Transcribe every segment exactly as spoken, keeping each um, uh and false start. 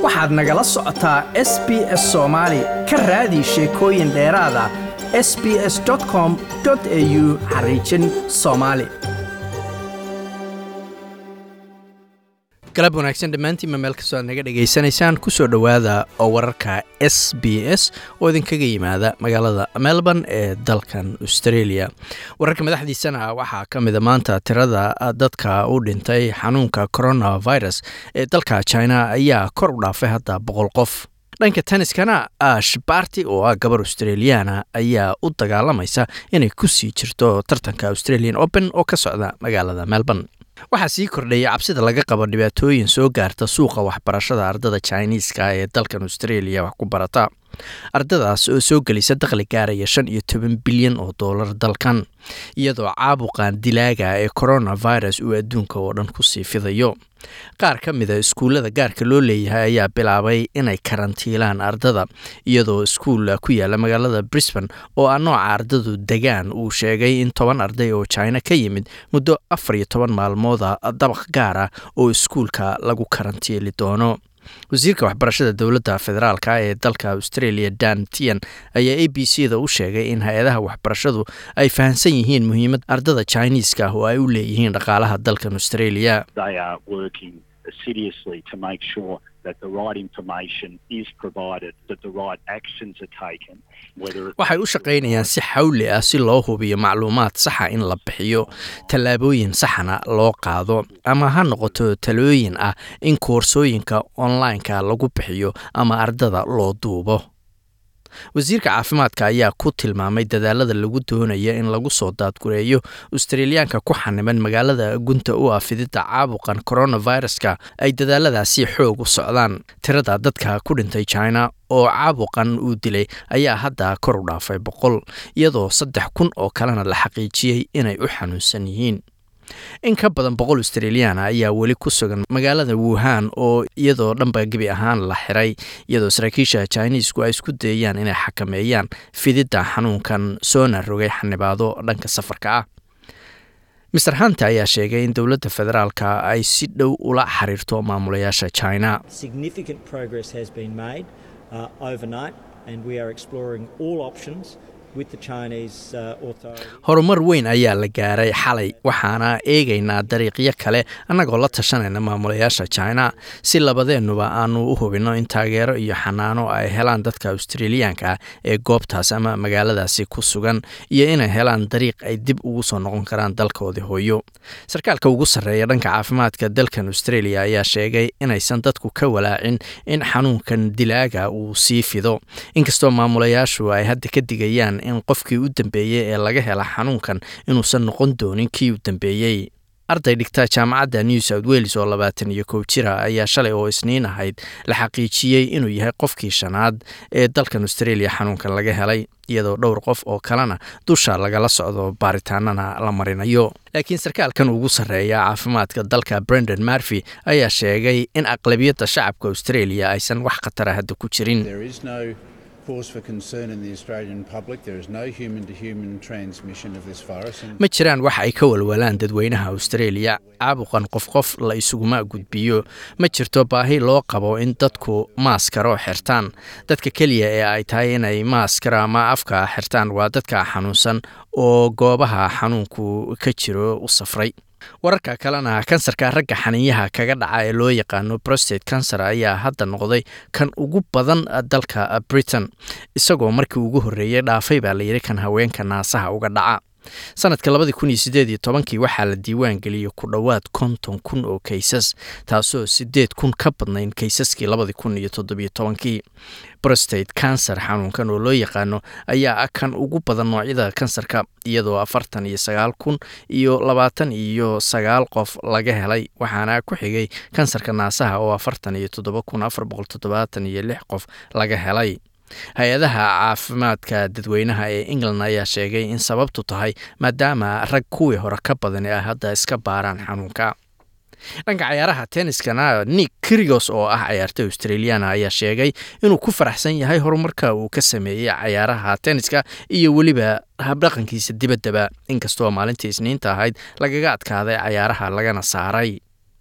waxaad nagala socotaa S B S Soomaali ka raadi sheekooyin dheeraad ah s b s dot com dot a u xariijin Soomaali. galab wanaagsan dhammaantiin meel kastoo aad naga dhegaysanaysaan kusoo dhowaada oo wararka S B S oo idinkaga yimaada magaalada Melbourne ee dalkan Australia. wararka madaxdiisana waxaa ka mid ah maanta tirada dadka u dhintay xanuunka coronavirus ee dalka China ayaa kor u dhaafay hadda boqol qof. dhanka tenniskana Ash Barty oo ah gabar Australiana ayaa u dagaalamaysa inay ku sii jirto tartanka Australian Open oo ka socda magaalada Melbourne. waxaa sii kordhaya cabsida laga qabo dhibaatooyin soo gaarta suuqa waxbarashada ardada Chinese-ka ee dalkan Australia wax ku barata. ardadaas oo soo gelisa dakhli gaaraya shan iyo toban bilyan oo doolar dalkan, iyadoo caabuqan dilaaga ee coronavirus uu adduunka oo dhan ku sii fidayo. qaar ka mid a iskuullada gaarka loo leeyahay ayaa bilaabay inay karantiilaan ardada, iyadoo iskuul ku yaala magaalada Brisbane oo ah nooca ardadu degaan uu sheegay in toban arday oo China ka yimid muddo afar iyo toban maalmooda dabaq gaar ah oo iskuulka lagu karantiili doono. wasiirka waxbarashada dowladda federaalka ee dalka Australia Dan Tehan ayaa A B C da u sheegay in hay-adaha waxbarashadu ay fahansan yihiin muhiimad ardada Chinese-ka oo ay u leeyihiin dhaqaalaha dalkan Australia. They are working seriously to make sure that the right information is provided, that the right actions are taken. waxay u shaqaynayaan si xawli ah si loo hubiyo macluumaad saxa in la bixiyo, tallaabooyin saxana loo qaado, ama ha noqoto talooyin ah in koorsooyinka online-ka lagu bixiyo ama ardada loo duubo. wasiirka caafimaadka ayaa ku tilmaamay dadaalada lagu doonayo in lagu soo daadgureeyo Australiyaanka ku xaniban magaalada gunta u ah fidida caabuqan coronavirus-ka ay dadaaladaasi xoog u socdaan. tirada dadka ku dhintay China oo caabuqan uu dilay ayaa hadda kor u dhaafay boqol, iyadoo saddex kun oo kalena la xaqiijiyey inay u xanuunsan yihiin. in ka badan boqol Australiana ayaa weli ku sugan magaalada Wuhan oo iyadoo dhanba gebi ahaan la xiray, iyadoo saraakiisha Chinese-ku ay isku dayayaan inay xakameeyaan fidida xanuunkan soona rogay xanibaado dhanka safarka ah. mister Hunter ayaa sheegay in dowladda federaalka ay si dhow ula xiriirto maamulayaasha China. Significant progress has been made uh, overnight and we are exploring all options. horumar weyn ayaa la gaaray xalay, waxaana eegaynaa dariiqyo kale annagoo la tashanayna maamulayaasha China si labadeennuba aanu u hubinno in taageero iyo xanaano ay helaan dadka Australiyaanka ah ee goobtaas ama magaaladaasi ku sugan, iyo inay helaan dariiq ay dib ugu soo noqon karaan dalkoodii hooyo. sarkaalka ugu sarreeya dhanka caafimaadka dalkan Australia ayaa sheegay inaysan dadku ka walaacin in xanuunkan dilaaga uu sii fido, inkastoo maamulayaashu ay hadda ka digayaan in qofkii u dambeeyey ee laga hela xanuunkan inuusan noqon doonin kii u dambeeyey. arday dhigta jaamacadda New South Wales oo labaatan iyo kow jira ayaa shalay oo isniin ahayd la xaqiijiyey inuu yahay qofkii shanaad ee dalkan Australia xanuunkan laga helay, iyadoo dhowr qof oo kalena dusha lagala socdo baaritaanana la marinayo. laakiin sarkaalkan ugu sarreeya caafimaadka dalka Brendan Murphy ayaa sheegay in aqlabiyadda shacabka Australia aysan wax khatar ah hadda ku jirin. cause for concern in the Australian public. There is no human-to-human transmission of this virus. ma jiraan wax ay ka walwalaan dadweynaha Australia. caabuqan qof qof la isuguma gudbiyo. ma jirto baahi loo qabo in dadku maaskaro xirtaan. dadka keliya ee ay tahay inay maaskara ama afka xirtaan waa dadka xanuunsan oo goobaha xanuunku ka jiro u safray. wararka kalena kansarka ragga xaniinyaha kaga dhaca ee loo yaqaano prostate cancer ayaa hadda noqday kan ugu badan dalka Britain, isagoo markii ugu horreeyay dhaafay baa la yiri kan haweenka naasaha uga dhaca. sanadka labada kun iyo siddeed iyo tobankii waxaa la diiwaan geliyay ku dhowaad konton kun oo kaysas, taasoo siddeed kun ka badnayn kaysaskii labada kun iyo toddoba iyo tobankii. prostate cancer xanuunkan oo loo yaqaano ayaa ah kan ugu badan noocyada kansarka, iyadoo afartan iyo sagaal kun iyo labaatan iyo sagaal qof laga helay, waxaana ku xigay kansarka naasaha oo afartan iyo toddoba kun afar boqol toddobaatan iyo lix qof laga helay. hay-adaha caafimaadka dadweynaha ee England ayaa sheegay in sababtu tahay maadaama rag kuwii hore ka badan ay hadda iska baaraan xanuunka. dhanka ciyaaraha tenniskana Nick Kyrgios oo ah ciyaartoy Australiana ayaa sheegay inuu ku faraxsan yahay horumarka uu ka sameeyay ciyaaraha tenniska iyo weliba habdhaqankiisa dibaddaba, inkastoo maalintii Isniinta ahayd lagaga adkaaday ciyaaraha lagana saaray.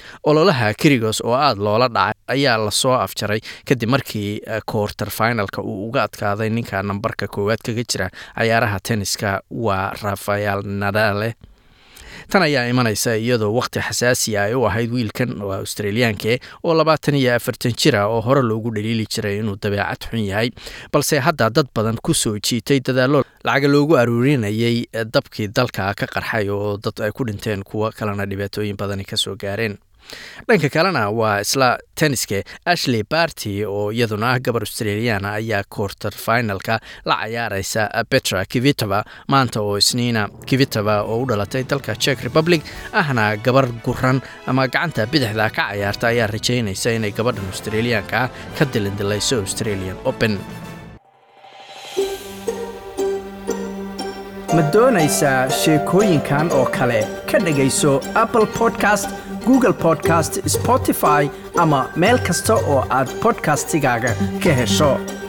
ololaha Kyrgios oo aad loola dhacay ayaa la soo afjaray kadib markii quarter finalka uu uga adkaaday ninka nambarka koowaad kaga jira ciyaaraha tenniska waa Rafael Nadal. tan ayaa imanaysa iyadoo waqti xasaasi ah ay u ahayd wiilkan oo Australiaanka oo labaatan iyo afar jir ah oo hore loogu dhaliili jiray inuu dabeecad xun yahay, balse hadda dad badan ku soo jiitay dadaalo lacag loogu aruurinayay dabkii dalka ka qarxay oo dad ay ku dhinteen kuwa kalena dhibaatooyin badan ka soo gaareen. dhanka kalena waa isla tenniska Ashley Barty oo iyaduna ah gabar Australian ayaa quarter finalka la ciyaaraysa Petra Kvitova maanta oo Isniina. Kvitova oo u dhalatay dalka Czech Republic ahna gabar guran ama gacanta bidixda ka ciyaarta ayaa rajaynaysa inay gabadhan Australianka ka dilindilayso Australian Open. ma doonaysaa sheekooyinkan oo kale ka dhagayso Apple Podcast, Google Podcast, Spotify ama meel kasta oo aad podcastigaaga ka hesho.